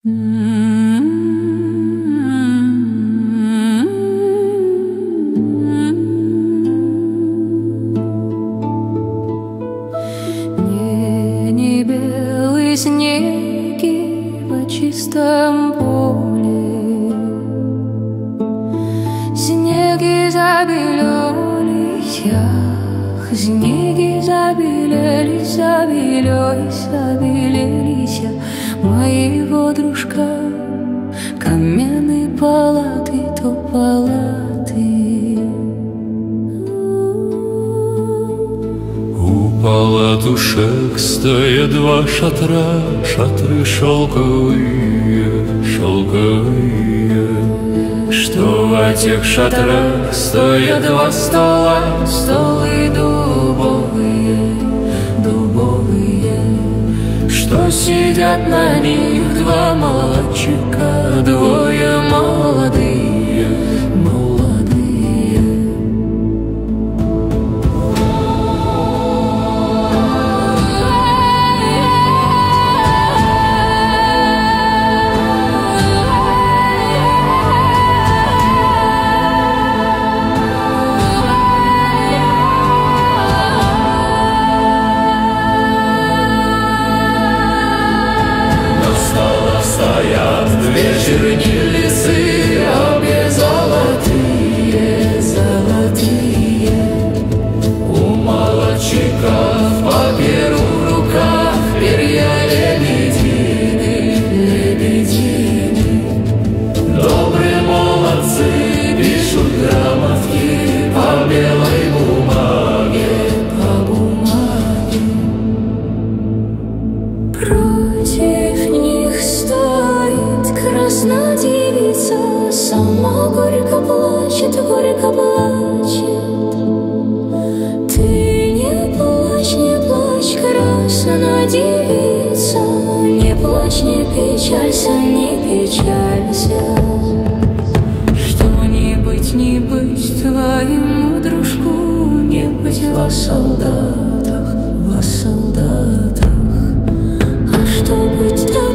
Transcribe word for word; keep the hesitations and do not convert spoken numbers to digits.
Не, не белые снеги по чистом поле, снеги забелелись, ах, снеги забелелись, забелелись, забелелись, моего дружка каменной палаты, то палаты. У палатушек стоят два шатра, шатры шелковые, шелковые. Что в этих шатрах стоят два стола, столы дубовые, дубовые. Что сидят на них два мальчика, двое молодые, молодые. Две чернильницы, обе золотые, золотые. У молодчиков папиру в руках, перья лебедины, лебедины. Добрые молодцы пишут грамотки по белой бумаге, по бумаге. Против них стоит красная девица, сама горько плачет, горько плачет. Ты не плачь, не плачь, красная девица, не плачь, не печалься, не печалься. Что не быть, не быть твоему дружку, не быть во солдатах, во солдатах. А что быть